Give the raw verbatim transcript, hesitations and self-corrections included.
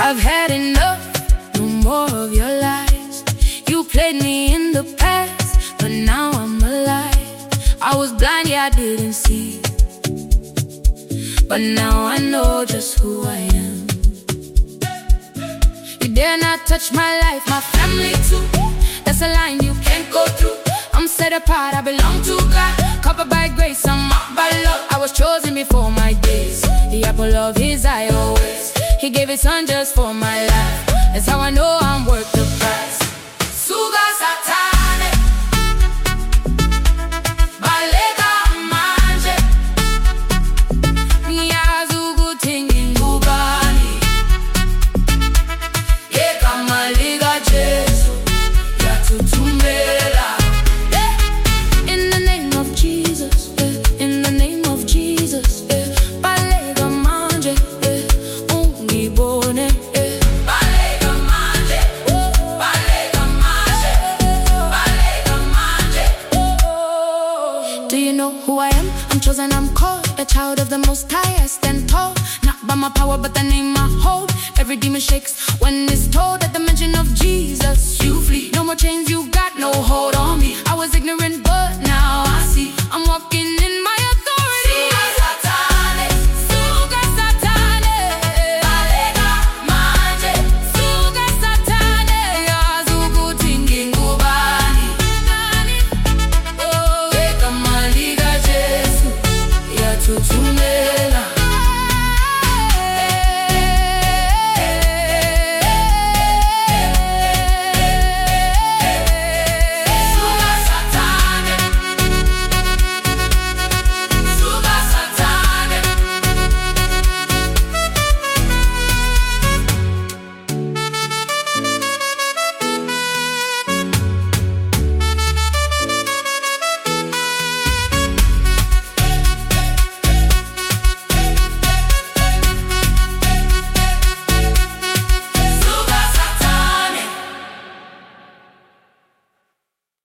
I've had enough, no more of your lies. You played me in the past, but now I'm alive. I was blind, yeah, I didn't see, but now I know just who I am. You dare not touch my life, my family too. That's a line you can't go through. I'm set apart, I belong to God. Covered by grace, I'm marked by love. I was chosen before my days, the apple of his eye always. He gave his son just for my life. That's how I know I'm worth the price. Suga satane, balega manje, miyazugu tingin gubani, yeka maliga Jesu yatutumela. In the name of Jesus, yeah. In the name of Jesus, yeah. Balega manje, yeah. Ungibone, yeah. Balega manje, balega manje, balega manje. Do you know who I am? I'm chosen, I'm called, a child of the Most High. I stand tall, not by my power, but the name I hold. Every demon shakes when it's told at the mention of Jesus. You flee, no more chains, you got no hold on me. I was ignorant, but now I see I'm walking in